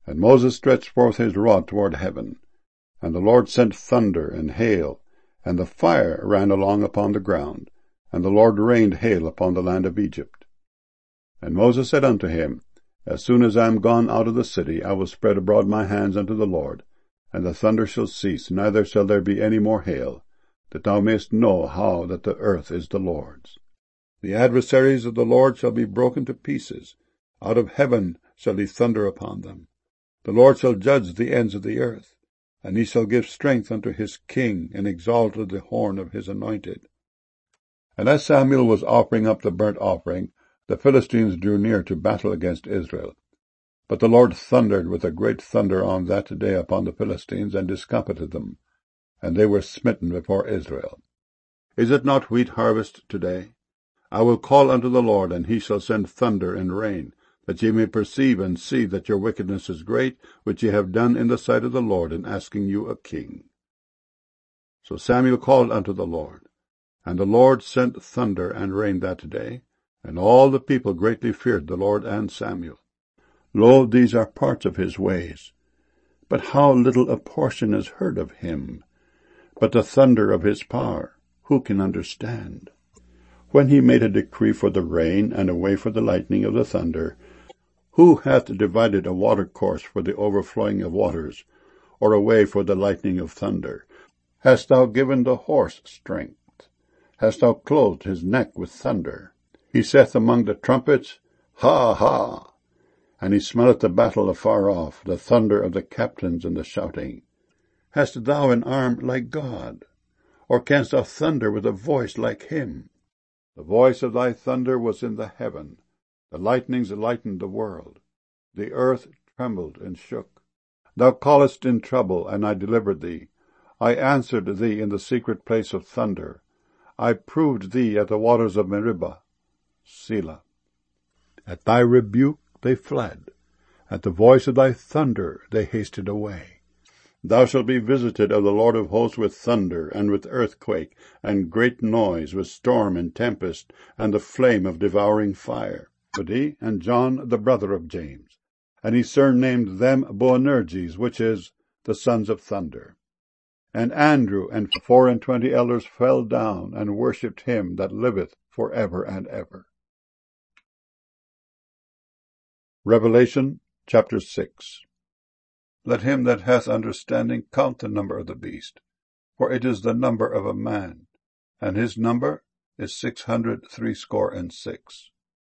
And Moses stretched forth his rod toward heaven, and the Lord sent thunder and hail, and the fire ran along upon the ground, and the Lord rained hail upon the land of Egypt. And Moses said unto him, As soon as I am gone out of the city, I will spread abroad my hands unto the Lord, and the thunder shall cease, neither shall there be any more hail, that thou mayest know how that the earth is the Lord's. The adversaries of the Lord shall be broken to pieces. Out of heaven shall he thunder upon them. The Lord shall judge the ends of the earth, and he shall give strength unto his king, and exalt the horn of his anointed. And as Samuel was offering up the burnt offering, the Philistines drew near to battle against Israel. But the Lord thundered with a great thunder on that day upon the Philistines, and discomfited them, and they were smitten before Israel. Is it not wheat harvest today? I will call unto the Lord, and he shall send thunder and rain, that ye may perceive and see that your wickedness is great, which ye have done in the sight of the Lord, in asking you a king. So Samuel called unto the Lord, and the Lord sent thunder and rain that day, and all the people greatly feared the Lord and Samuel. Lo, these are parts of his ways. But how little a portion is heard of him! But the thunder of his power, who can understand? When he made a decree for the rain, and a way for the lightning of the thunder, who hath divided a watercourse for the overflowing of waters, or a way for the lightning of thunder? Hast thou given the horse strength? Hast thou clothed his neck with thunder? He saith among the trumpets, Ha, ha! And he smelleth the battle afar off, the thunder of the captains and the shouting. Hast thou an arm like God? Or canst thou thunder with a voice like him? The voice of thy thunder was in the heaven. The lightnings lightened the world. The earth trembled and shook. Thou callest in trouble, and I delivered thee. I answered thee in the secret place of thunder. I proved thee at the waters of Meribah. Selah. At thy rebuke they fled. At the voice of thy thunder they hasted away. Thou shalt be visited of the Lord of hosts with thunder, and with earthquake, and great noise, with storm and tempest, and the flame of devouring fire. Zebedee and John the brother of James. And he surnamed them Boanerges, which is, the sons of thunder. And Andrew and 24 elders fell down, and worshipped him that liveth for ever and ever. Revelation chapter 6. Let him that hath understanding count the number of the beast, for it is the number of a man, and his number is 666.